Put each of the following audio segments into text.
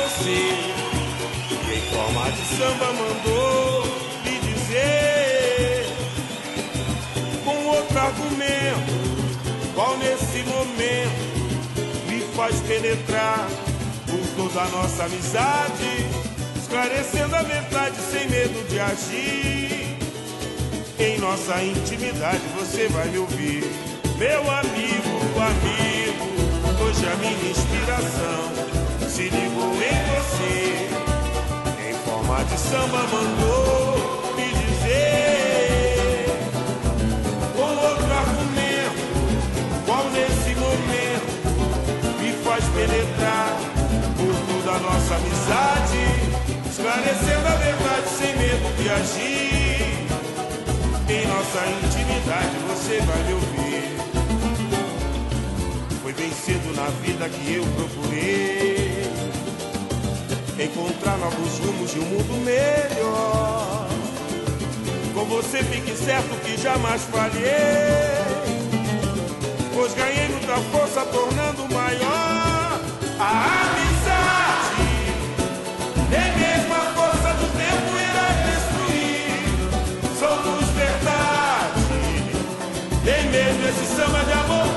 você. Em forma de samba mandou lhe dizer, com outro argumento, qual nesse momento me faz penetrar por toda a nossa amizade, esclarecendo a verdade sem medo de agir. Em nossa intimidade você vai me ouvir, meu amigo, hoje a minha inspiração se ligou em você. Em forma de samba mandou me dizer, com outro argumento, qual nesse momento me faz penetrar por toda a nossa amizade, esclarecendo a verdade sem medo de agir. Em nossa intimidade você vai me ouvir. Foi bem cedo na vida que eu procurei encontrar novos rumos de um mundo melhor. Com você fique certo que jamais falhei, pois ganhei muita força tornando maior a amizade. Nem mesmo a força do tempo irá destruir, somos verdade. Nem mesmo esse samba de amor.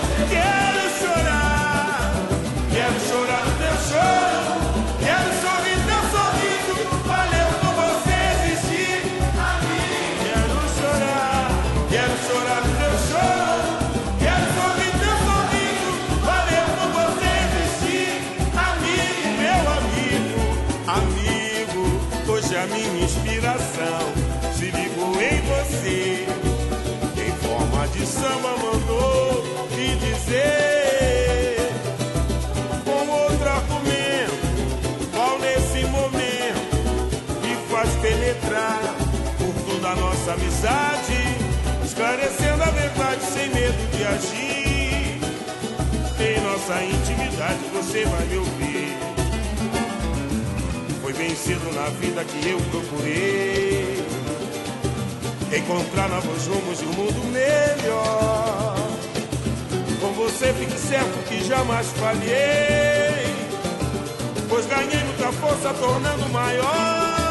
Quero chorar no teu choro, quero sorrir no teu sorriso, valeu por você existir, amigo. Quero chorar no teu choro, quero sorrir no teu sorriso, valeu por você existir, amigo, meu amigo. Hoje a minha inspiração se ligou em você. Em forma de samba mandou me dizer, penetrar por toda a nossa amizade, esclarecendo a verdade sem medo de agir. Em nossa intimidade você vai me ouvir. Foi bem cedo na vida que eu procurei encontrar novos rumos de um mundo melhor. Com você fique certo que jamais falhei, pois ganhei muita força tornando maior